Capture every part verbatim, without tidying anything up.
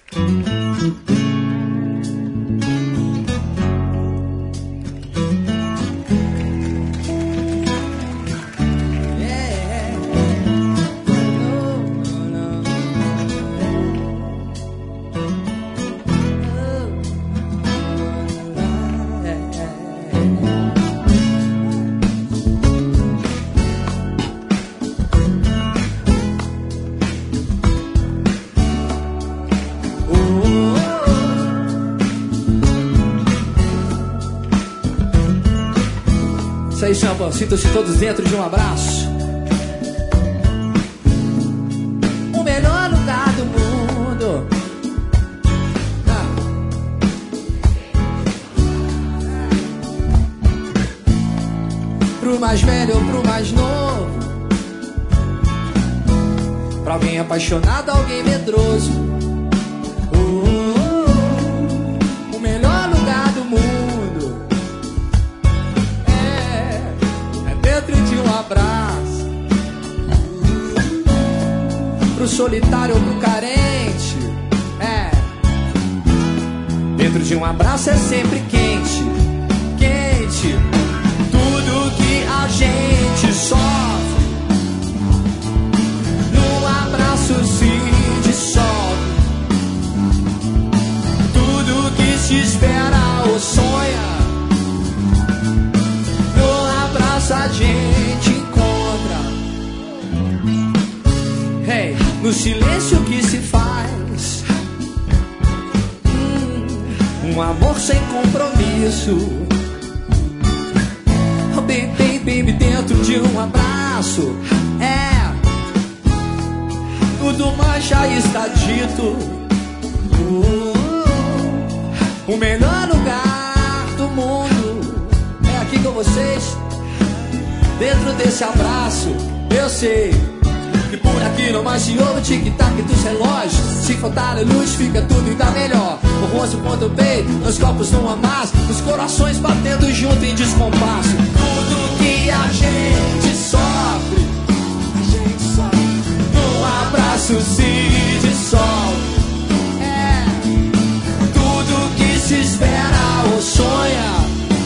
Isso aí, Chamba, sintam-se todos dentro de um abraço. O melhor lugar do mundo. Ah. Pro mais velho ou pro mais novo, pra alguém apaixonado, alguém medroso. O melhor lugar do mundo de um abraço. Pro solitário ou pro carente, é, dentro de um abraço é sempre quente, quente. Tudo que a gente sofre num abraço se dissolve. Tudo que se espera ou sonha, a gente encontra. Hey, no silêncio que se faz, hum, um amor sem compromisso. Oh, baby, baby, dentro de um abraço, é, tudo mais já está dito. Uh, o melhor lugar do mundo é aqui com vocês. Dentro desse abraço, eu sei que por aqui não mais se ouve o tic-tac dos relógios. Se faltar a luz, fica tudo ainda melhor. O rosto ponta o peito, nos copos num amasso, os corações batendo junto em descompasso. Tudo que a gente sofre, a gente sofre, num abraço se dissolve. É, tudo que se espera ou sonha,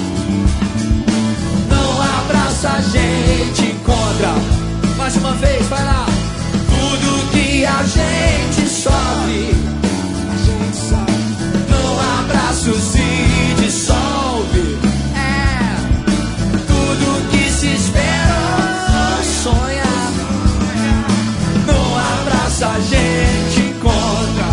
a gente encontra. Mais uma vez, vai lá. Tudo que a gente sofre, a gente sofre, num abraço se dissolve. É, tudo que se espera ou sonha, num abraço a gente encontra.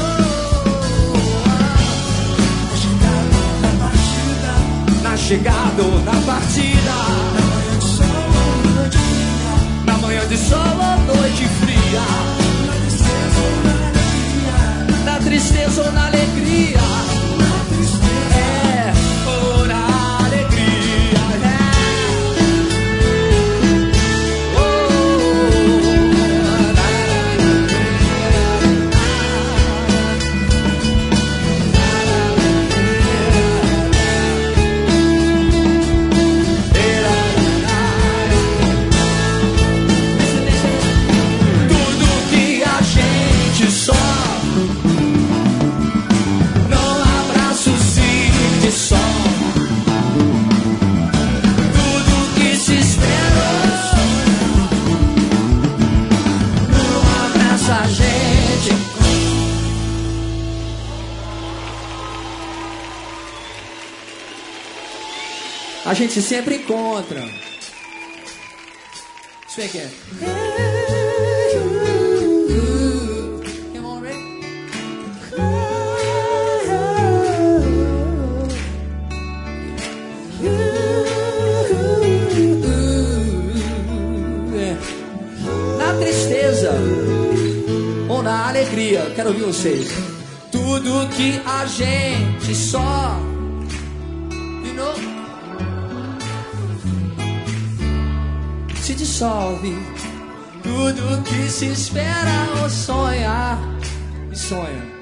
Na chegada ou na partida, na manhã de sol ou noite fria, na tristeza ou na alegria, é, ou na alegria, é. A gente sempre encontra. Isso aí que é. Come on, Ray. Na tristeza ou na alegria, quero ouvir vocês. Tudo que a gente só se dissolve. Tudo que se espera ou sonha, e sonha.